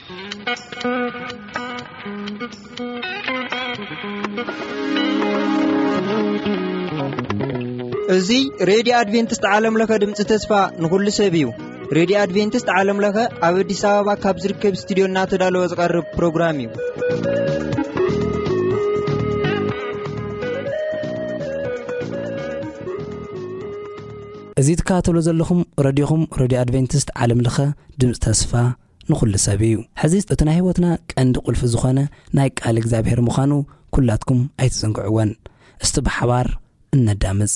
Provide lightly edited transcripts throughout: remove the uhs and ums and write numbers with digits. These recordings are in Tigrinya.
እዚ ሬዲዮ አድቬንቲስት ዓለም ለኸ ድምጽ ተስፋ ንኹሉ ሰብ እዩ። ሬዲዮ አድቬንቲስት ዓለም ለኸ ኣብ አዲስ አበባ ካብ ዝርከብ ስቱዲዮ እናተዳለወ ዝቐርብ ፕሮግራም እዩ። እዚ ትከታተሉ ዘለኹም ሬዲዮኹም ሬዲዮ አድቬንቲስት ዓለም ለኸ ድምጽ ተስፋ ንኹሉ ሰብ እዩ። ሕዚ እቲ ናይ ህይወትና ቀንዲ ቁልፊ ዝኾነ ናይ ቃል እግዚአብሔር ምዃኑ ኩላትኩም ኣይትዘንግዕዎን። እስቲ ብሓባር እነዳምጽ።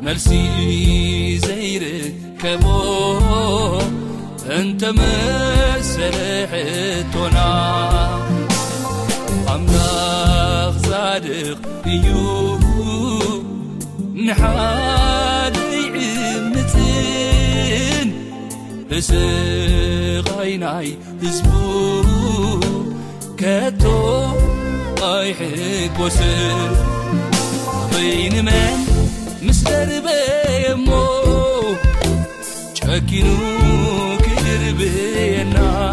መልሲ ዘይርከቦ እንተ መሰለሕቶና ኣምላኽ ጻድቕ እዩ ንሓደ ይዕምትን ብስቓይ ናይ ህዝቡ ከቶ ኣይሕጐስን በይንመን ምስ ደርበየሞ ጨኪኑ ክርብየና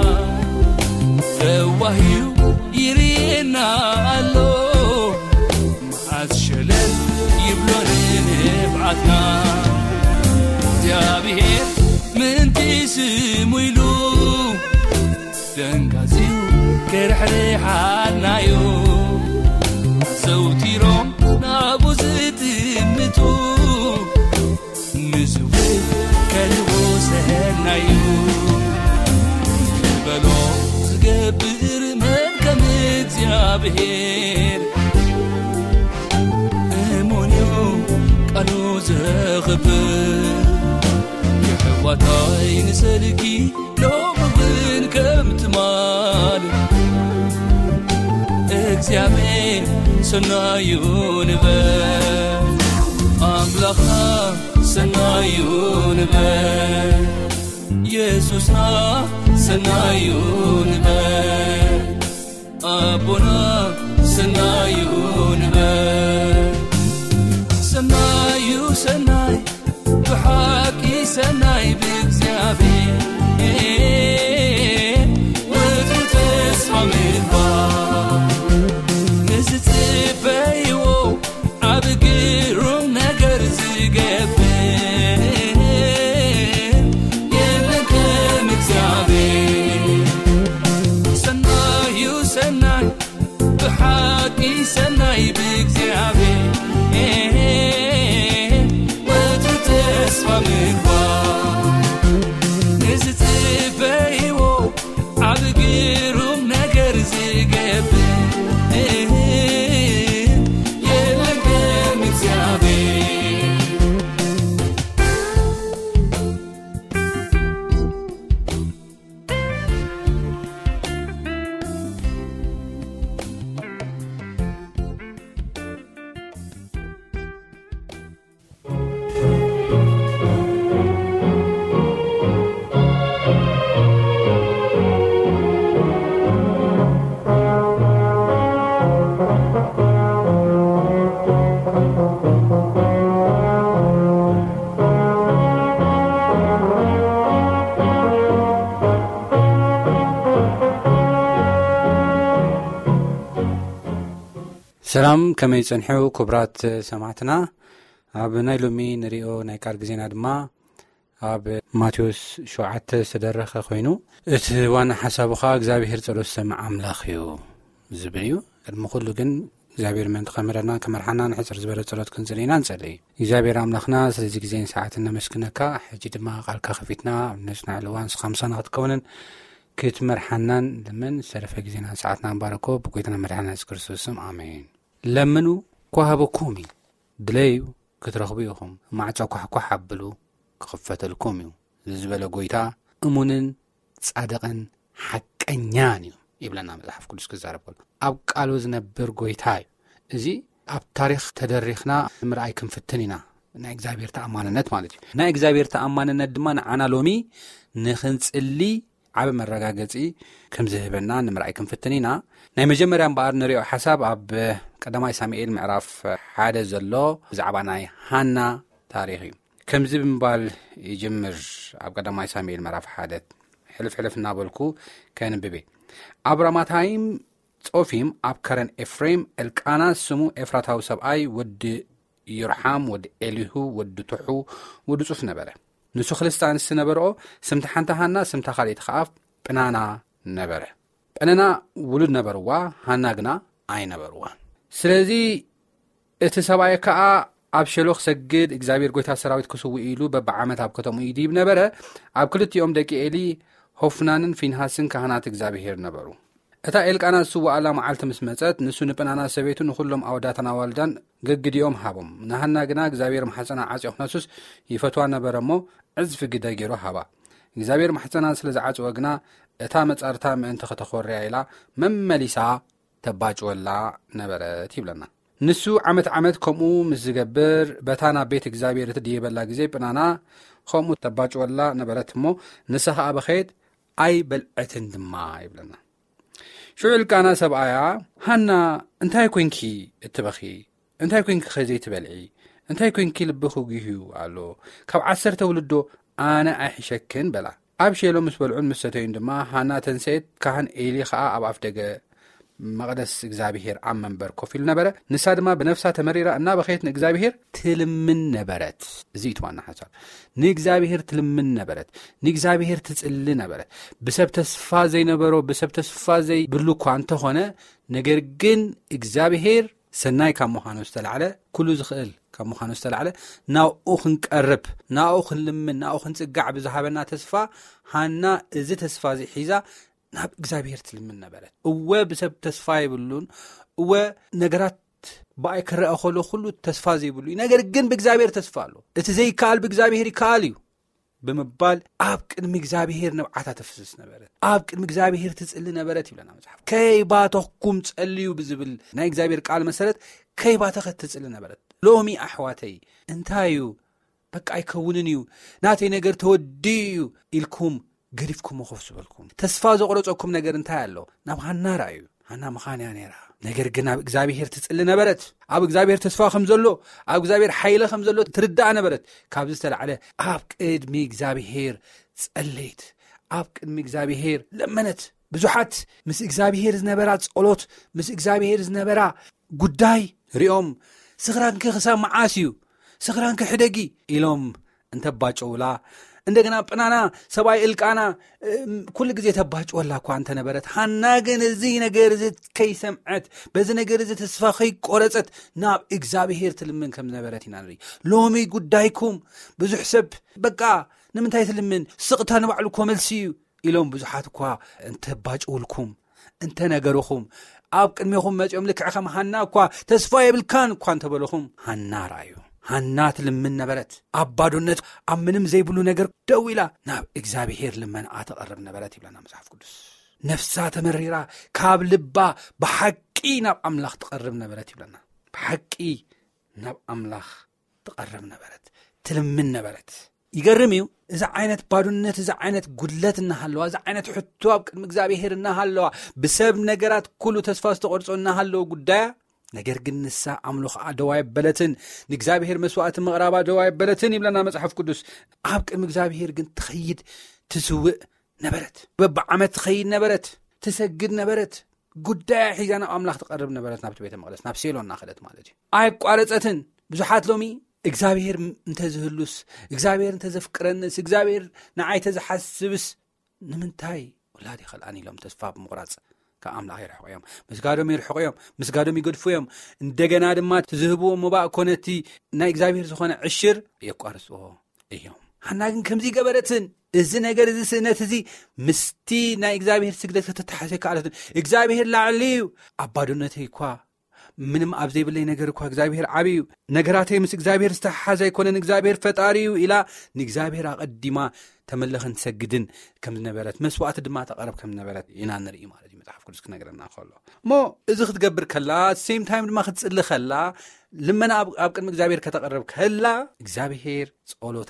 ተዋሂዩ ይርየና ኣሎ መዓዝ ሸለል ይብሎን ንብዓትና እግዚአብሔር ምንቲ ስሙ ኢሉ ደንጋዚዩ ከርሕርሓናዩ ዘውቲሮም ናቡ ዝጥምቱ ንዝውል ከልቦሰናዩ በሎ ዝገብር መልከም እግዚአብሔር እሞንዮ ቃሉ ዘኽብር የሕዋታይ ንሰልኪ ሎምውን ከም ትማል እግዚአብሔር ሰናዩ ንበል አምላኻ ሰናዩ ንበል ኢየሱስና ሰናዩ ንበል አቦና ሰናዩ ንበል ሰናዩ ሰናይ ብሓቂ ሰናይ ብእግዚአብሔር ወድ ተስፋ ምግባር ንዝጽበይዎ ዓብ ግሩም ነገር ዝገብር የለን ከም እግዚአብሔር ሰናዩ ሰናይ ብሓቂ ሰናይ ብእግዚአብሔር ወድ ተስፋ ምግባር ንዝጽበይዎ ዓብ ግሩም ነገር ዝገብር ሰላም ከመይ ጽንሑ ክብራት ሰማዕትና ኣብ ናይ ሎሚ ንሪኦ ናይ ቃል ግዜና ድማ ኣብ ማቴዎስ 7 ዝተደረኸ ኮይኑ እቲ ዋና ሓሳቡኻ እግዚኣብሔር ጸሎት ሰማዕ ኣምላኽ እዩ ዝብል እዩ። ቅድሚ ኩሉ ግን እግዚኣብሔር መን ተኸምረና ከመርሓና ንሕፅር ዝበለ ጸሎት ክንጽልይና ንጸልይ። እግዚኣብሔር ኣምላኽና ስለዚ ግዜን ሰዓትን ነመስግነካ። ሕጂ ድማ ቃልካ ከፊትና ኣብ ነስናዕ ልዋን ስኻምሳና ክትከውንን ክትመርሓናን ልምን ዝተረፈ ግዜና ሰዓትና ንባረኮ ብጎይታና መድሓኒና ኢየሱስ ክርስቶስ ስም ኣሜን። ለምኑ ኳሃበኩም እዩ ድለዩ ክትረኽቡ ኢኹም ማዕጾ ኳሕኳሕ ኣብሉ ክኽፈተልኩም እዩ ዝበለ ጎይታ እሙንን ጻድቕን ሓቀኛን እዩ ይብለና መጽሓፍ ቅዱስ ክዛረበሉ ኣብ ቃሉ ዝነብር ጎይታ እዩ። እዚ ኣብ ታሪኽ ተደሪኽና ምርኣይ ክንፍትን ኢና ናይ እግዚኣብሔር ተኣማንነት ማለት እዩ። ናይ እግዚኣብሔር ተኣማንነት ድማ ንዓና ሎሚ ንኽንጽሊ ዓብ መረጋገጺ ከም ዝህበና ንምርኣይ ክንፍትን ኢና። ናይ መጀመርያ እምበኣር ንሪኦ ሓሳብ ኣብ ቀዳማይ ሳሙኤል ምዕራፍ 1 ዘሎ ብዛዕባ ናይ ሃና ታሪኽ እዩ። ከምዚ ብምባል ይጅምር ኣብ ቀዳማይ ሳሙኤል ምዕራፍ 1 ሕልፍ እናበልኩ ከንብቤ ኣብ ራማታይም ጾፊም ኣብ ከረን ኤፍሬም ኤልቃና ስሙ ኤፍራታዊ ሰብኣይ ወዲ ይርሓም ወዲ ኤሊሁ ወዲ ቱሑ ወዲ ጹፍ ነበረ። ንሱ ክልተ አንስቲ ነበርኦ ስምቲ ሓንቲ ሃና ስምታ ካልእቲ ከዓ ጵናና ነበረ። ጵናና ውሉድ ነበርዋ ሃና ግና ኣይነበርዋን። ስለዚ እቲ ሰብኣይ ከዓ ኣብ ሸሎኽ ሰግድ እግዚአብሔር ጎይታ ሰራዊት ክስውእ ኢሉ በብዓመት ኣብ ከተሙ ይድይብ ነበረ። ኣብ ክልቲኦም ደቂ ኤሊ ሆፍናንን ፊንሃስን ካህናት እግዚአብሔር ነበሩ። እታ ኤልቃና ዝስዋኣላ መዓልቲ ምስ መጸት ንሱ ንጵናና ሰበይቱ ንኹሎም ኣወዳተን ኣዋልዳን ገግዲኦም ሃቦም ናሃና ግና እግዚአብሔር ማሕፀና ዓጽዮ ክነሱስ ይፈትዋ ነበረሞ ዕዝፍ ግደ ገይሮ ሃባ እግዚአብሔር ማሕፀና ስለዝዓጽወ ግና እታ መጻርታ ምእንቲ ከተኾርያ ኢላ መመሊሳ ተባጭወላ ነበረት ይብለና ንሱ ዓመት ከምኡ ምስ ዝገብር በታና ቤት እግዚአብሔር ትድይበላ ግዜ ጵናና ከምኡ ተባጭወላ ነበረት እሞ ንስኻ በኸይድ ኣይ በልዕትን ድማ ይብለና ሽዑል ቃና ሰብኣያ ሃና እንታይ ኮንኪ እትበኺ እንታይ ኮንኪ ኸዘይ ትበልዒ እንታይ ኮንኪ ልብኹ ግህዩ ኣሎ ካብ 10 ውልዶ ኣነ ኣይሕሸክን በላ ኣብ ሼሎ ምስ በልዑን ምስ ሰተዩን ድማ ሃና ተንሰት ካህን ኤሊ ከዓ ኣብ ኣፍ ደገ መቅደስ እግዚአብሔር ኣብ መንበር ኮፍ ኢሉ ነበረ ንሳ ድማ ብነፍሳ ተመሪራ እና በኸይት ንእግዚአብሔር ትልምን ነበረት እዚ ይትዋና ሓሳብ ንእግዚአብሔር ትልምን ነበረት ንእግዚአብሔር ትጽሊ ነበረት ብሰብ ተስፋ ዘይነበሮ ብሰብ ተስፋ ዘይብሉ እኳ እንተኾነ ነገር ግን እግዚአብሔር ሰናይ ካብ ምዃኑ ዝተልዓለ ኩሉ ዝኽእል ካብ ምዃኑ ዝተልዓለ ናብኡ ክንቀርብ ናብኡ ክንልምን ናብኡ ክንጽጋዕ ብዝሃበና ተስፋ ሃና እዚ ተስፋ እዚ ሒዛ ናብ እግዚአብሔር ትልምን ነበረት እወ ብሰብ ተስፋ ይብሉን እወ ነገራት ባይ ክረአ ከሎ ኩሉ ተስፋ ዘይብሉ ነገር ግን ብእግዚአብሔር ተስፋ አሎ እቲ ዘይካል ብእግዚአብሔር ይካል እዩ ብምባል ኣብ ቅድሚ እግዚአብሔር ነብዓታ ተፍስስ ነበረት ኣብ ቅድሚ እግዚአብሔር ትጽሊ ነበረት ይብለና መጽሓፍ ከይባተኩም ጸልዩ ብዝብል ናይ እግዚአብሔር ቃል መሰረት ከይባተኸ ትጽሊ ነበረት ሎሚ ኣሕዋተይ እንታዩ በቃ ኣይከውንን እዩ ናተይ ነገር ተወዲዩ ኢልኩም ገሪፍኩም ኸፍ ዝበልኩም ተስፋ ዘቆረጾኩም ነገር እንታይ ኣሎ ናብ ሃና ራእዩ ሃና መኻንያ ነይራ ነገር ግን ኣብ እግዚአብሔር ትጽሊ ነበረት ኣብ እግዚአብሔር ተስፋ ከም ዘሎ ኣብ እግዚአብሔር ሓይለ ከም ዘሎ ትርዳእ ነበረት ካብ ዝተልዓለ ኣብ ቅድሚ እግዚአብሔር ጸለይት ኣብ ቅድሚ እግዚአብሔር ለመነት ብዙሓት ምስ እግዚአብሔር ዝነበራ ጸሎት ምስ እግዚአብሔር ዝነበራ ጉዳይ ሪኦም ስኽራንከ ክሳብ መዓስ እዩ ስኽራንከ ሕደጊ ኢሎም እንተባጨውላ እንደገና ጵናና ሰብኣይ እልቃና ኩሉ ግዜ ተባጭወላ እኳ እንተ ነበረት ሃና ግን እዚ ነገር እዚ ከይሰምዐት በዚ ነገር እዚ ተስፋ ከይቆረፀት ናብ እግዚአብሔር ትልምን ከም ነበረት ኢና ንርኢ ሎሚ ጉዳይኩም ብዙሕ ሰብ በቃ ንምንታይ ትልምን ስቕታ ንባዕሉ እኮ መልሲ እዩ ኢሎም ብዙሓት እኳ እንተባጭውልኩም እንተ ነገርኹም ኣብ ቅድሚኹም መፂኦም ልክዕ ከም ሃና እኳ ተስፋ የብልካን እኳ እንተበለኹም ሃና ራእዩ ሃና ትልምን ነበረት ኣብ ባዶነት ኣብ ምንም ዘይብሉ ነገር ደው ኢላ ናብ እግዚአብሔር ልመና ተቐርብ ነበረት ይብለና መጽሓፍ ቅዱስ ነፍሳ ተመሪራ ካብ ልባ ብሓቂ ናብ ኣምላኽ ትቐርብ ነበረት ይብለና ብሓቂ ናብ ኣምላኽ ትቐርብ ነበረት ትልምን ነበረት ይገርም እዩ እዚ ዓይነት ባዶነት እዚ ዓይነት ጉድለት እናሃለዋ እዚ ዓይነት ሕቶ ኣብ ቅድሚ እግዚአብሔር እናሃለዋ ብሰብ ነገራት ኩሉ ተስፋ ዝተቆርጾ እናሃለዋ ጉዳያ ነገር ግን ንሳ ኣምልኽ ደዋይ በለትን ንእግዚአብሔር መስዋዕት ምቕራባ ደዋይ በለትን ይብለና መጽሓፍ ቅዱስ ኣብ ቅድሚ እግዚአብሔር ግን ትኸይድ ትስውእ ነበረት በብዓመት ትኸይድ ነበረት ትሰግድ ነበረት ጉዳይ ሒዛ ናብ ኣምላኽ ትቐርብ ነበረት ናብ ቤተ መቅደስ ናብ ሴሎ እናኸደት ማለት እዩ ኣይቋረፀትን ብዙሓት ሎሚ እግዚአብሔር እንተዝህሉስ እግዚአብሔር እንተዘፍቅረንስ እግዚአብሔር ንዓይ ተዝሓስብስ ንምንታይ ወላዲ ኸልኣን ኢሎም ተስፋ ብምቑራጽ ከኣምላኽ ይርሕቆዮም ምስጋዶም ይርሕቆዮም ምስጋዶም ይገድፉዮም እንደገና ድማ ትዝህብዎ መባእ ኮነቲ ናይ እግዚአብሔር ዝኾነ ዕሽር የቋርጽዎ እዮም ሃና ግን ከምዚ ገበረትን እዚ ነገር እዚ ስእነት እዚ ምስቲ ናይ እግዚአብሔር ስግደት ከተተሓሰ ከኣለትን እግዚአብሔር ላዕሊዩ ኣብ ባዶነተይ እኳ ምንም ኣብ ዘይብለይ ነገር እኳ እግዚአብሔር ዓብዩ ነገራተይ ምስ እግዚአብሔር ዝተሓሓዘ ኣይኮነን እግዚአብሔር ፈጣሪዩ ኢላ ንእግዚአብሔር ኣቐዲማ ተመለኽን ትሰግድን ከም ዝነበረት መስዋዕቲ ድማ ተቐረብ ከም ዝነበረት ኢና ንርኢ ማለት እዩ መጽሓፍ ቅዱስ ክነግረና ከሎ እሞ እዚ ክትገብር ከላ ሴም ታይም ድማ ክትጽሊ ከላ ልመና ኣብ ቅድሚ እግዚአብሔር ከተቐርብ ከላ እግዚአብሔር ጸሎታ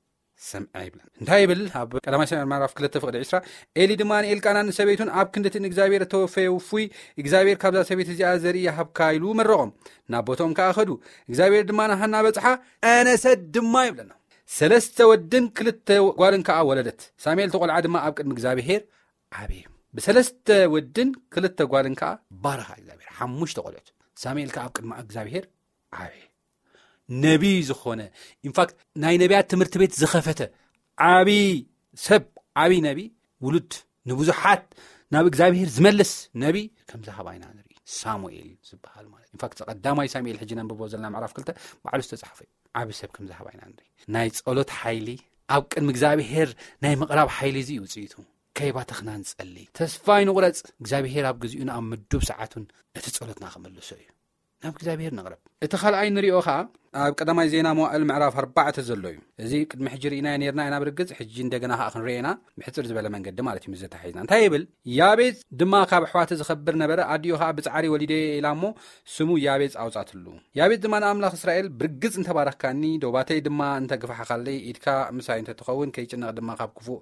ሰምዐ ይብለን እንታይ ይብል ኣብ ቀዳማይ ሳሙኤል ምዕራፍ 2:20 ኤሊ ድማ ንኤልቃናን ሰበይቱን ኣብ ክንደትን እግዚአብሔር ተወፈዩ ፍይ እግዚአብሔር ካብዛ ሰበይት እዚኣ ዘርኢ ያሃብካ ኢሉ መረቖም ናብ ቦቶም ከኣኸዱ እግዚአብሔር ድማ ንሃና በጽሓ ኣነሰት ድማ ይብለና ሰለስተ ወድን ክልተ ጓልን ከዓ ወለደት ሳሙኤል ተቆልዓ ድማ ኣብ ቅድሚ እግዚአብሔር ዓብዩ ብሰለስተ ወድን ክልተ ጓልን ከዓ ባረኻ እግዚአብሔር ሓሙሽተ ቆልዑት ሳሙኤል ከዓ ኣብ ቅድሚ እግዚአብሔር ዓብዩ ነቢይ ዝኾነ ኢንፋክት ናይ ነቢያት ትምህርቲ ቤት ዝኸፈተ ዓብይ ሰብ ዓብይ ነቢይ ውሉድ ንብዙሓት ናብ እግዚአብሔር ዝመልስ ነቢይ ከም ዝሃባይና ንርኢ ሳሙኤል ዝበሃል ማለት ኢንፋክት ቀዳማይ ሳሙኤል ሕጂ ነንብቦ ዘለና ምዕራፍ 2 ባዕሉ ዝተጻሕፈ ዓብይ ሰብ ከም ዝሃባይና ንርኢ ናይ ጸሎት ሓይሊ ኣብ ቅድሚ እግዚአብሔር ናይ ምቕራብ ሓይሊ እዚ ውጽኢቱ ከይባተኽና ንጸሊ ተስፋ ይንቑረጽ እግዚአብሔር ኣብ ግዚኡን ኣብ ምዱብ ሰዓቱን እቲ ጸሎትና ክመልሶ እዩ ናብ እግዚአብሔር ንቕረብ እቲ ካልኣይ ንሪኦ ከዓ ኣብ ቀዳማይ ዜና መዋዕል ምዕራፍ 4 ዘሎ እዩ እዚ ቅድሚ ሕጂ ርኢና ነርና ኢና ብርግጽ ሕጂ እንደገና ከዓ ክንርአና ብሕፅር ዝበለ መንገዲ ማለት እዩ ምዘተሓይዝና እንታይ ይብል ያቤጽ ድማ ካብ ኣሕዋተ ዝኸብር ነበረ ኣዲዮ ከዓ ብጻዕሪ ወሊደ ኢላ እሞ ስሙ ያቤጽ ኣውጻትሉ ያቤጽ ድማ ንኣምላኽ እስራኤል ብርግጽ እንተባረኽካኒ ዶባተይ ድማ እንተግፋሕኻለይ ኢድካ ምሳይ እንተትኸውን ከይጭነቕ ድማ ካብ ክፉእ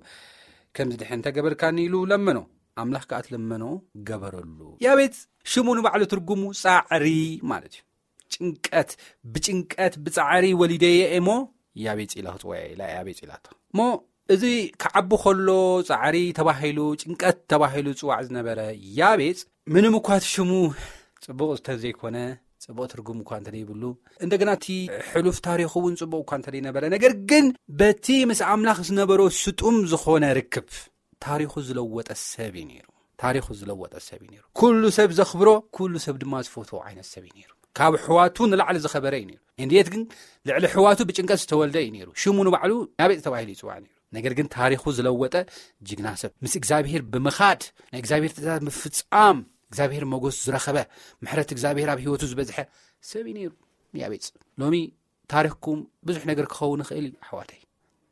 ከም ዝድሕን እንተገበርካኒ ኢሉ ለመኖ ኣምላኽ ከዓ ትለመኖ ገበረሉ ያቤጽ ሽሙ ንባዕሉ ትርጉሙ ጻዕሪ ማለት እዩ ጭንቀት ብጭንቀት ብጻዕሪ ወሊደየ እሞ ያቤጽ ኢላ ክትወያ ኢላ ያቤጽ ኢላቶ ሞ እዚ ከዓቡ ከሎ ጻዕሪ ተባሂሉ ጭንቀት ተባሂሉ ጽዋዕ ዝነበረ ያቤጽ ምንም እኳ ሽሙ ጽቡቕ ዝተዘይኮነ ጽቡቕ ትርጉም እኳ እንተደይብሉ እንደገና እቲ ሕሉፍ ታሪኹ እውን ጽቡቕ እኳ እንተደይነበረ ነገር ግን በቲ ምስ ኣምላኽ ዝነበሮ ስጡም ዝኾነ ርክብ ታሪኹ ዝለወጠ ሰብ እዩ ነይሩ ታሪኹ ዝለወጠ ሰብ እዩ ነይሩ ኩሉ ሰብ ዘኽብሮ ኩሉ ሰብ ድማ ዝፈትዎ ዓይነት ሰብ እዩ ነይሩ ካብ ሕዋቱ ንላዕሊ ዝኸበረ እዩ ነይሩ እንዴት ግን ልዕሊ ሕዋቱ ብጭንቀት ዝተወልደ እዩ ነይሩ ሽሙ ንባዕሉ ያቤጽ ተባሂሉ ይጽዋዕ ነይሩ ነገር ግን ታሪኹ ዝለወጠ ጅግና ሰብ ምስ እግዚአብሔር ብምኻድ ናይ እግዚአብሔር ትእዛዝ ምፍጻም እግዚአብሔር መጎስ ዝረኸበ ምሕረት እግዚአብሔር ኣብ ህይወቱ ዝበዝሐ ሰብ እዩ ነይሩ ያቤጽ ሎሚ ታሪኽኩም ብዙሕ ነገር ክኸውን ይኽእል እዩ ኣሕዋተይ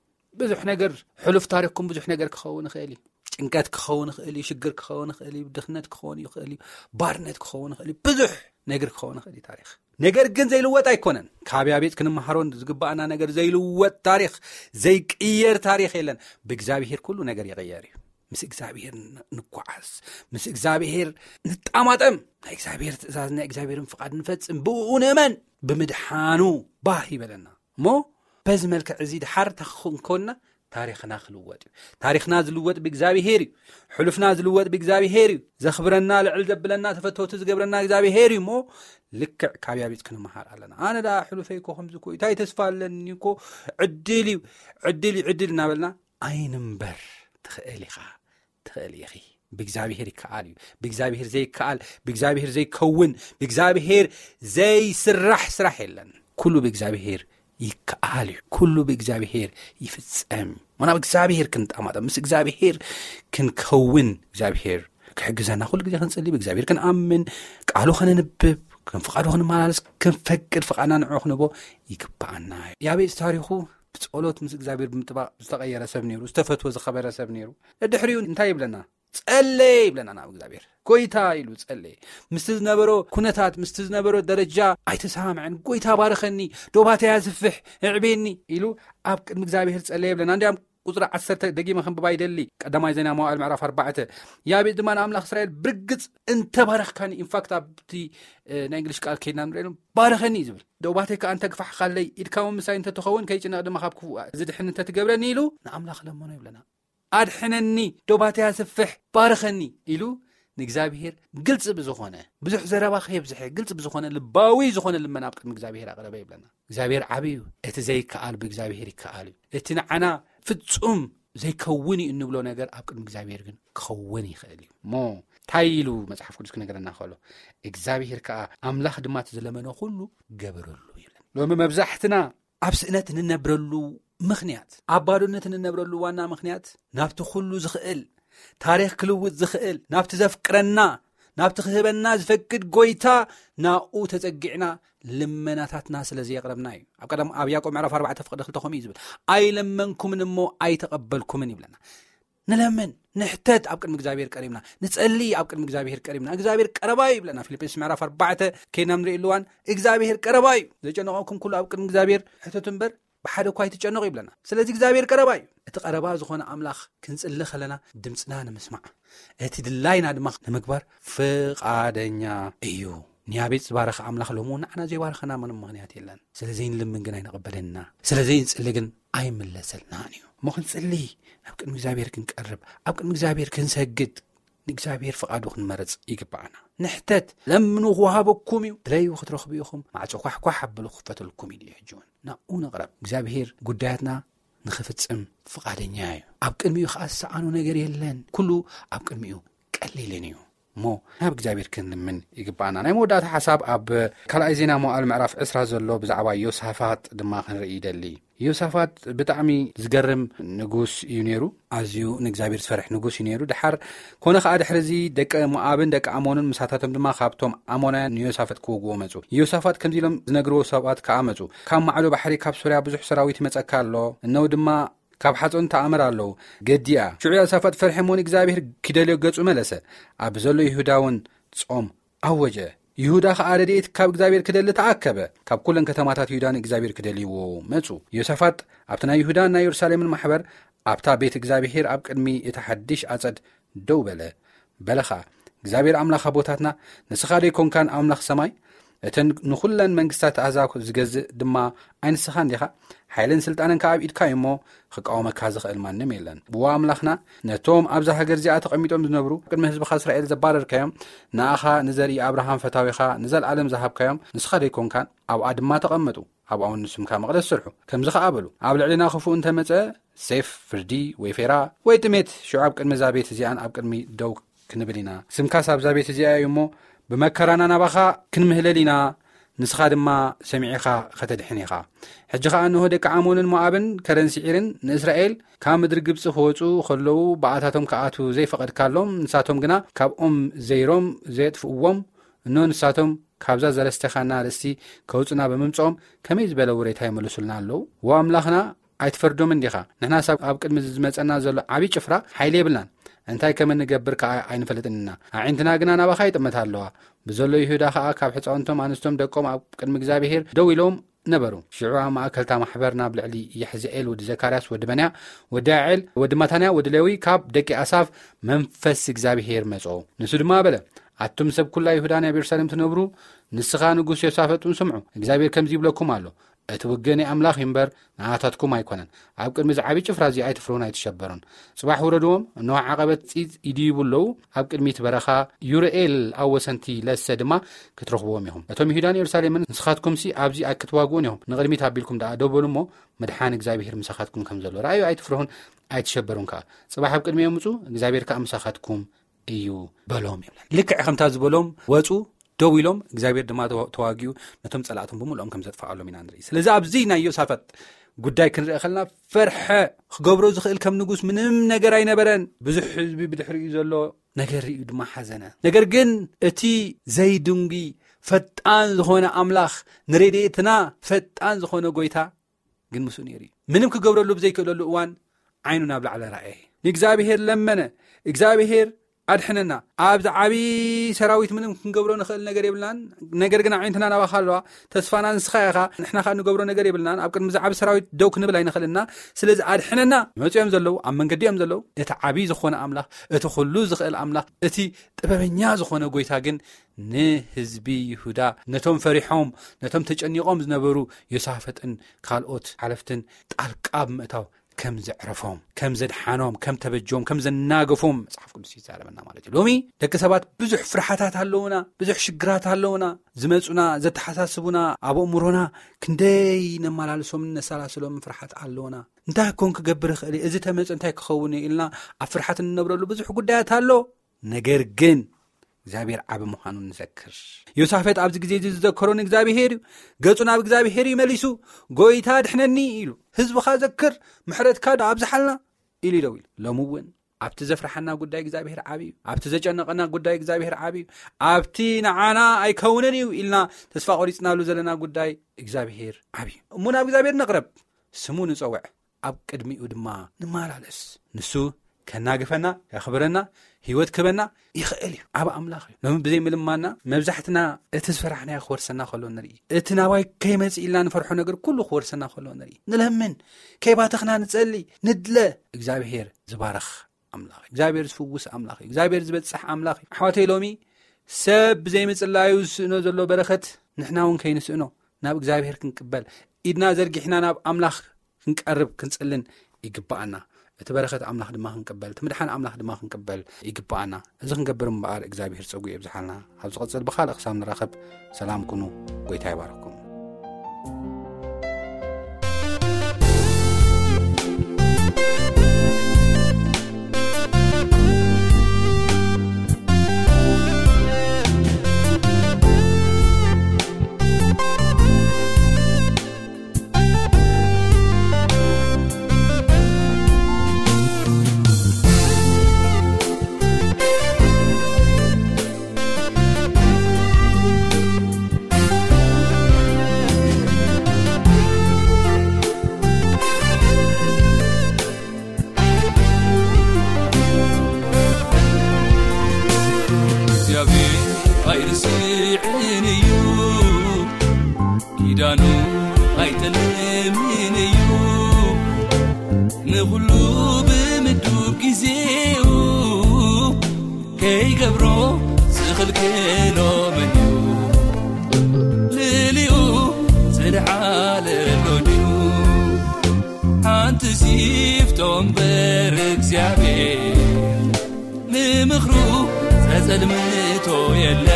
ብዙሕ ነገር ሕሉፍ ታሪኽኩም ብዙሕ ነገር ክኸውን ይኽእል እዩ ጭንቀት ክኸውን ይኽእል እዩ ሽግር ክኸውን ይኽእል እዩ ድኽነት ክኸውን ይኽእል እዩ ባርነት ክኸውን ይኽእል እዩ ብዙሕ ነገር ክኸውን ይኽእል እዩ ታሪኽ ነገር ግን ዘይልወጥ ኣይኮነን ካብ ያቤጽ ክንመሃሮን ዝግባአና ነገር ዘይልወጥ ታሪኽ ዘይቅየር ታሪኽ የለን ብእግዚአብሔር ኩሉ ነገር ይቕየር እዩ ምስ እግዚአብሔር ንጓዓዝ ምስ እግዚአብሔር ንጣማጠም ናይ እግዚአብሔር ትእዛዝ ናይ እግዚአብሔርን ፍቃድ ንፈጽም ብኡ ንእመን ብምድሓኑ ባህ ይበለና እሞ በዚ መልክዕ እዚ ድሓር ተኽንኮና ታሪኽና ክልወጥ እዩ ታሪኽና ዝልወጥ ብእግዚአብሔር እዩ ሕሉፍና ዝልወጥ ብእግዚአብሔር እዩ ዘኽብረና ልዕል ዘብለና ተፈተውቲ ዝገብረና እግዚአብሔር እዩ እሞ ልክዕ ካብ ያቤጽ ክንመሃር ኣለና ኣነ ዳ ሕሉፈይ ኮ ከምዚ ኮ እንታይ ተስፋ ኣለኒ ኮ ዕድል እናበልና ኣይንምበር ትኽእል ኢኻ ትኽእል ኢኺ ብእግዚአብሔር ይከኣል እዩ ብእግዚአብሔር ዘይከኣል ብእግዚአብሔር ዘይከውን ብእግዚአብሔር ዘይስራሕ ስራሕ የለን ኩሉ ብእግዚአብሔር ይከኣል እዩ ኩሉ ብእግዚአብሔር ይፍጸም ወና ብእግዚአብሔር ክንጣማጠም ምስ እግዚአብሔር ክንከውን እግዚአብሔር ክሕግዘና ኩሉ ግዜ ክንጸሊ ብእግዚአብሔር ክንኣምን ቃሉ ኸነንብብ ክንፍቃዱ ክንመላለስ ክንፈቅድ ፍቃድና ንዕኡ ክንቦ ይግባአና ያቤጽ ታሪኹ ብጸሎት ምስ እግዚአብሔር ብምጥባቕ ዝተቐየረ ሰብ ነይሩ ዝተፈትወ ዝኸበረ ሰብ ነይሩ ድሕሪኡ እንታይ ይብለና ጸለይ ይብለና ናብ እግዚአብሔር ጎይታ ኢሉ ጸለይ ምስ ዝነበሮ ኩነታት ምስ ዝነበሮ ደረጃ ኣይተሰማዕን ጎይታ ባረኸኒ ዶባተያ ዝፍሕ ዕቤኒ ኢሉ ኣብ ቅድሚ እግዚአብሔር ጸለይ ይብለና እንዲያም ቁጥሪ 10 ደጊመ ክንብባ ይደሊ ቀዳማይ ዜና መዋዕል ምዕራፍ 4 ያቤጽ ድማ ንኣምላኽ እስራኤል ብርግጽ እንተባረኽካኒ ኢንፋክት ኣብቲ ናይ እንግሊሽ ቃል ከይድና ንሪኦ ባረኸኒ ዝብል ዶባተይ ከዓ እንተግፋሕኻለይ ኢድካ ምሳይ እንተትኸውን ከይጭነቕ ድማ ካብ ክፉእ ዝድሕን እንተትገብረኒ ኢሉ ንኣምላኽ ለመኖ ይብለና ኣድሕነኒ ዶባተያ ዝፍሕ ባረኸኒ ኢሉ ንእግዚአብሔር ግልጽ ብዝኾነ ብዙሕ ዘረባ ከየብዝሐ ግልጽ ብዝኾነ ልባዊ ዝኾነ ልመና ኣብ ቅድሚ እግዚአብሔር ኣቕረበ ይብለና እግዚአብሔር ዓብዩ እቲ ዘይከኣል ብእግዚአብሔር ይከኣል እዩ እቲ ንዓና ፍጹም ዘይከውን እዩ እንብሎ ነገር ኣብ ቅድሚ እግዚአብሔር ግን ክኸውን ይኽእል እዩ ሞ እንታይ ኢሉ መጽሓፍ ቅዱስ ክነገረና ከሎ እግዚአብሔር ከዓ ኣምላኽ ድማ ዝለመኖ ኩሉ ገበረሉ ይብለን ሎሚ መብዛሕትና ኣብ ስእነት እንነብረሉ ምኽንያት ኣብ ባዶነት እንነብረሉ ዋና ምኽንያት ናብቲ ኩሉ ዝኽእል ታሪኽ ክልውጥ ዝኽእል ናብቲ ዘፍቅረና ናብቲ ክህበና ዝፈቅድ ጎይታ ናኡ ተጸጊዕና ልመናታትና ስለዚ የቕረብና እዩ ኣብ ቀደም ኣብ ያዕቆብ ምዕራፍ 4 ፍቅዲ 2 ከምኡ ዝብል ኣይለመንኩምን እሞ ኣይተቐበልኩምን ይብለና ንለምን ንሕተት ኣብ ቅድሚ እግዚአብሔር ቀሪብና ንጸሊ ኣብ ቅድሚ እግዚአብሔር ቀሪብና እግዚአብሔር ቀረባይ ይብለና ፊልጵስ ምዕራፍ 4 ከይና ንሪኢሉዋን እግዚአብሔር ቀረባይ ዘጨነቐኩም ኩሉ ኣብ ቅድሚ እግዚአብሔር ሕተቱ እምበር ብሓደ እኳ ይትጨነቑ ይብለና ስለዚ እግዚአብሔር ቀረባ እዩ እቲ ቀረባ ዝኾነ ኣምላኽ ክንጽሊ ኸለና ድምፅና ንምስማዕ እቲ ድላይና ድማ ንምግባር ፍቃደኛ እዩ ንያቤጽ ዝባረኸ ኣምላኽ ሎሞ ንዓና ዘይባረኸና ምንም ምኽንያት የለን ስለዚ ንልምን ግን ኣይንቐበለና ስለዚ ንጽሊ ግን ኣይምለሰልናን እዩ እሞ ክንጽሊ ኣብ ቅድሚ እግዚአብሔር ክንቀርብ ኣብ ቅድሚ እግዚአብሔር ክንሰግድ ንእግዚአብሔር ፍቃዱ ክንመረጽ ይግባአና ንሕተት ለምኑ ክወሃበኩም እዩ ድለዩ ክትረኽቡ ኢኹም ማዕጾ ኳሕኳሕ ኣበሉ ክፈተልኩም ኢሉ ይሕጅውን ናኡ ነቕረብ እግዚአብሔር ጉዳያትና ንኽፍጽም ፍቃደኛ እዩ ኣብ ቅድሚኡ ከዓ ዝሰኣኑ ነገር የለን ኩሉ ኣብ ቅድሚኡ ቀሊልን እዩ እሞ ናብ እግዚአብሔር ክንልምን ይግባአና ናይ መወዳእታ ሓሳብ ኣብ ካልኣይ ዜና መዋዕል ምዕራፍ 20 ዘሎ ብዛዕባ ዮሳፋጥ ድማ ክንርኢ ይደሊ ዮሳፋጥ ብጣዕሚ ዝገርም ንጉስ እዩ ነይሩ ኣዝዩ ንእግዚአብሔር ዝፈርሕ ንጉስ እዩ ነይሩ ድሓር ኮነ ከዓ ድሕርዚ ደቀ ሞዓብን ደቀ አሞንን መሳታቶም ድማ ካብቶም አሞናውያን ንዮሳፋጥ ክወግዎ መጹ ዮሳፋጥ ከምዚ ኢሎም ዝነግርዎ ሰባት ከዓ መጹ ካብ ማዕዶ ባሕሪ ካብ ሶርያ ብዙሕ ሰራዊት ይመጸካ ኣሎ እነው ድማ ካብ ሓጾን ተኣምር ኣለዉ ገዲያ ሽዑ ዮሳፋጥ ፈርሒሞን እግዚአብሔር ክደልዮ ገጹ መለሰ ኣብ ዘሎ ይሁዳውን ጾም ኣወጀ ይሁዳ ከዓ ረድኤት ካብ እግዚአብሔር ክደሊ ተኣከበ ካብ ኩለን ከተማታት ይሁዳን እግዚአብሔር ክደልይዎ መጹ ዮሳፋጥ ኣብቲ ናይ ይሁዳን ናይ ኢየሩሳሌምን ማሕበር ኣብታ ቤት እግዚአብሔር ኣብ ቅድሚ እቲ ሓድሽ ኣጸድ ደው በለኻ እግዚአብሔር ኣምላኽ ቦታትና ንስኻ ደይኮንካን ኣምላኽ ሰማይ እተን ንኹለን መንግስታት ኣሕዛብ ዝገዝእ ድማ ኣይንስኻን ዲኻ ሓይልን ስልጣንን ካብ ኢድካ እሞ ክቃወመካ ዝኽእል ማንም የለን ብዋ ኣምላኽና ነቶም ኣብዛ ሃገር እዚኣ ተቐሚጦም ዝነብሩ ቅድሚ ህዝብኻ እስራኤል ዘባረርካዮም ንኣኻ ንዘርኢ ኣብርሃም ፈታዊኻ ንዘለዓለም ዝሃብካዮም ንስኻ ደይኮንካን ኣብኣ ድማ ተቐመጡ ኣብኣ ንስምካ መቕደስ ስርሑ ከምዚ ከዓ በሉ ኣብ ልዕሊና ክፉእ እንተመፀ ሴፍ ፍርዲ ወይ ፌራ ወይ ጥሜት ሽዑ ኣብ ቅድሚ ዛ ቤት እዚኣን ኣብ ቅድሚ ደው ክንብል ኢና ስምካስ ኣብዛ ቤት እዚኣ እዩ እሞ ብመከራና ናባኻ ክንምህለል ኢና ንስኻ ድማ ሰሚዒኻ ከተድሕን ኢኻ ሕጂ ከዓ እንሆ ደቂ አሞንን ሞዓብን ከረንሲዒርን ንእስራኤል ካብ ምድሪ ግብፂ ክወፁ ከለዉ በኣታቶም ከኣቱ ዘይፈቐድካሎም ንሳቶም ግና ካብኦም ዘይሮም ዘየጥፍእዎም እንሆ ንሳቶም ካብዛ ዘለስተኻና ርስቲ ከውፅና ብምምጾም ከመይ ዝበለ ውሬታ ይመልሱልና ኣለዉ ወኣምላኽና ኣይትፈርዶምን ዲኻ ንሕና ሰብ ኣብ ቅድሚ ዝመፀና ዘሎ ዓብይ ጭፍራ ሓይሊ የብልናን እንታይ ከም እንገብር ከዓ ኣይንፈልጥንና ኣዒንትና ግና ናባኻ ይጥመት ኣለዋ ብዘሎ ይሁዳ ከዓ ካብ ሕፃውንቶም ኣንስቶም ደቆም ኣብ ቅድሚ እግዚአብሔር ደው ኢሎም ነበሩ ሽዑ ማእከልታ ማሕበር ናብ ልዕሊ ይሕዝኤል ወዲ ዘካርያስ ወዲ በንያ ወዲ ያዕል ወዲ ማታንያ ወዲ ሌዊ ካብ ደቂ ኣሳፍ መንፈስ እግዚአብሔር መጾ ንሱ ድማ በለ ኣቱም ሰብ ኩላ ይሁዳን ኣብ ኢየሩሳሌም ትነብሩ ንስኻ ንጉስ ዮሳፋጥን ስምዑ እግዚአብሔር ከምዚ ይብለኩም ኣሎ እቲ ውገኔ ኣምላኽ እምበር ንኣታትኩም ኣይኮነን ኣብ ቅድሚ ዝዓቢ ጭፍራ እዚ ኣይትፍሩን ኣይትሸበሩን ጽባሕ ውረድዎም እነሆ ዓቐበት ፂፅ ይድይቡለዉ ኣብ ቅድሚት በረኻ ዩርኤል ኣብ ወሰንቲ ለሰ ድማ ክትረኽብዎም ኢኹም እቶም ይሁዳን ኢየሩሳሌምን ንስኻትኩምሲ ኣብዚ ክትዋግኡን ኢኹም ንቕድሚት ኣቢልኩም ደኣ ደው በሉ እሞ መድሓን እግዚአብሔር ምሳኻትኩም ከም ዘሎ ረኣዩ ኣይትፍርሁን ኣይትሸበሩን ከዓ ጽባሕ ኣብ ቅድሚኦም ምፁ እግዚአብሔር ከዓ ምሳኻትኩም እዩ በሎም ይብላ ልክዕ ከምታ ዝበሎም ወፁ ደው ኢሎም እግዚአብሔር ድማ ተዋጊኡ ነቶም ጸላእቶም ብምልኦም ከም ዘጥፋኣሎም ኢና ንርኢ ስለዚ ኣብዚ ናይ ዮሳፋጥ ጉዳይ ክንርኢ ኸልና ፈርሐ ክገብሮ ዝኽእል ከም ንጉስ ምንም ነገር ኣይነበረን ብዙሕ ህዝቢ ብድሕሪኡ ዘሎ ነገር እዩ ድማ ሓዘነ ነገር ግን እቲ ዘይድንጊ ፈጣን ዝኾነ ኣምላኽ ንረድኤትና ፈጣን ዝኾነ ጎይታ ግን ምስኡ ነይሩ ምንም ክገብረሉ ብዘይክእለሉ እዋን ዓይኑ ናብ ላዕለ ረኣየ ንእግዚአብሔር ለመነ እግዚአብሔር ኣድሕነና ኣብ ዓቢ ሰራዊት ምንም ክንገብሮ ንኽእል ነገር የብልናን ነገር ግን ዓይንትና ናባኻ ኣለዋ ተስፋና ንስኻ ኢኻ ንሕና ከዓ ንገብሮ ነገር የብልናን ኣብ ቅድሚ ዓቢ ሰራዊት ደው ክንብል ኣይንኽእልና ስለዚ ኣድሕነና መፅኦም ዘለዉ ኣብ መንገዲኦም ዘለዉ እቲ ዓቢ ዝኾነ ኣምላኽ እቲ ኩሉ ዝኽእል ኣምላኽ እቲ ጥበበኛ ዝኾነ ጎይታ ግን ንህዝቢ ይሁዳ ነቶም ፈሪሖም ነቶም ተጨኒቖም ዝነበሩ ዮሳፋጥን ካልኦት ሓለፍትን ጣልቃ ብምእታው ከም ዘዕረፎም ከም ዘድሓኖም ከም ተበጆም ከም ዘናገፎም መጽሓፍ ቅዱስ ይዛረበና ማለት እዩ ሎሚ ደቂ ሰባት ብዙሕ ፍርሓታት ኣለውና ብዙሕ ሽግራት ኣለውና ዝመጹና ዘተሓሳስቡና ኣብ እምሮና ክንደይ ነመላልሶም ነሰላስሎም ፍርሓት ኣለውና እንታይ ኮን ክገብር ክእል እዚ ተመጽ እንታይ ክኸውን ኢልና ኣብ ፍርሓት እንነብረሉ ብዙሕ ጉዳያት ኣሎ ነገር ግን እግዚአብሔር ዓብ ምዃኑ ንዘክር ዮሳፋጥ ኣብዚ ግዜ እዚ ዝዘከሮን እግዚአብሔር እዩ ገጹ ናብ እግዚአብሔር ይመሊሱ ጎይታ ድሕነኒ ኢሉ ህዝብኻ ዘክር ምሕረትካ ኣብዝሓልና ኢሉ ደው ኢሉ ሎሚ እውን ኣብቲ ዘፍርሐና ጉዳይ እግዚአብሔር ዓብ እዩ ኣብቲ ዘጨነቐና ጉዳይ እግዚአብሔር ዓብ እዩ ኣብቲ ንዓና ኣይከውንን እዩ ኢልና ተስፋ ቆሪፅናሉ ዘለና ጉዳይ እግዚአብሔር ዓብ እዩ እሞ ናብ እግዚአብሔር ነቕረብ ስሙ ንፀውዕ ኣብ ቅድሚኡ ድማ ንመላለስ ንሱ ከናግፈና ያኽብረና ህይወት ክበና ይኽእል እዩ ኣብ ኣምላኽ እዩ ሎሚ ብዘይ ምልማና መብዛሕትና እቲ ዝፈራሕና ክወርሰና ከሎ ንርኢ እቲ ናባይ ከይመጽእ ኢልና ንፈርሖ ነገር ኩሉ ክወርሰና ከሎ ንርኢ ንለምን ከይባተኽና ንጸሊ ንድለ እግዚአብሔር ዝባረኽ ኣምላኽ እግዚአብሔር ዝፍውስ ኣምላኽ እግዚአብሔር ዝበጽሕ ኣምላኽ ኣሕዋተይ ሎሚ ሰብ ብዘይ ምጽላዩ ዝስእኖ ዘሎ በረኸት ንሕና እውን ከይንስእኖ ናብ እግዚአብሔር ክንቅበል ኢድና ዘርጊሕና ናብ ኣምላኽ ክንቀርብ ክንጽልን ይግባአና እቲ በረኸት ኣምላኽ ድማ ክንቅበል ትምድሓን ኣምላኽ ድማ ክንቅበል ይግባአና እዚ ክንገብር እምበኣር እግዚአብሔር ፀጉይ ይብዝሓልና ኣብ ዝቐፅል ብኻልእ ክሳብ ንራኸብ ሰላም ኩኑ ጎይታ ይባረኩም ኣይተልምንዩ ንኹሉ ብምዱብ ጊዜኡ ከይገብሮ ዝኽልክሎ መንዩ ልልኡ ዝለዓለሎ ድዩ ሓንቲ ሲፍቶም በር እግዚኣብሔር ንምኽሩ ዘጸልምቶ የለ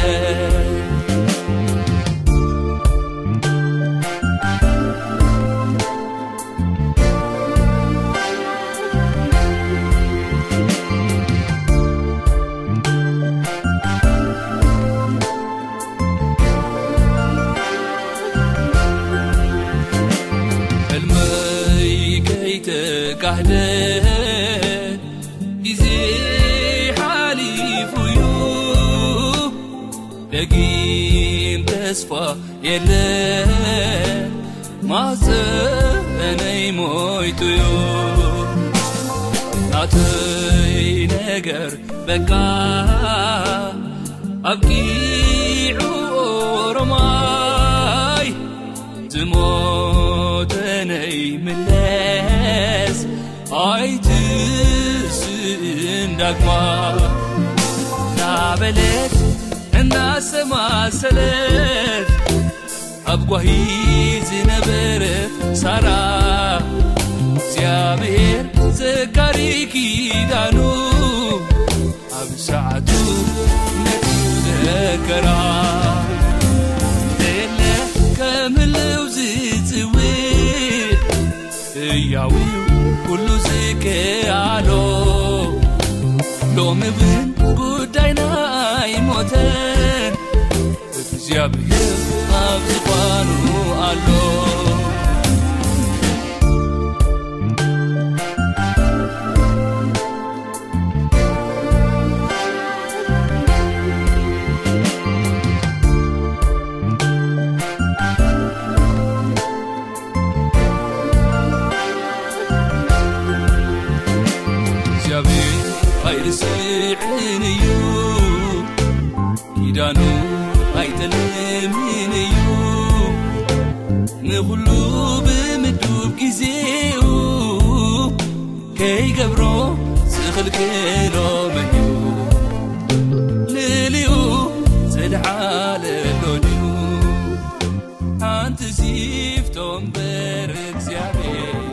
ካህደ ጊዜ ሓሊፉዩ ደጊም ተስፋ የለ ማፀነይ ሞይቱዩ ናተይ ነገር በቃ ኣብቂዑ ኦሮማይ ዝሞተነይ ምለስ ኣይትስእን ዳግማ ናበለት እናሰማሰለት ኣብ ጓሂ ዝነበረ ሳራ እግዚኣብሔር ዘካሪ ኪዳኑ ኣብ ሰዓቱ ነትዘከራ ዘለ ከምልው ዝፅውዕ እያዊዩ ኩሉ ዝከኣሎ ሎሚ ብን ጉዳይና ኣይሞተን እግዚኣብሔር ኣብ ዝፋኑ ኣሎ ኣይርስዕንዩ ኪዳኑ ኣይተልምንዩ ንኹሉ ብምዱብ ጊዜኡ ከይገብሮ ዝኽልክሎ መንዩ ልልኡ ዘለዓለሎ ድዩ ሓንቲ ሲፍቶም በር እግዚኣብሔር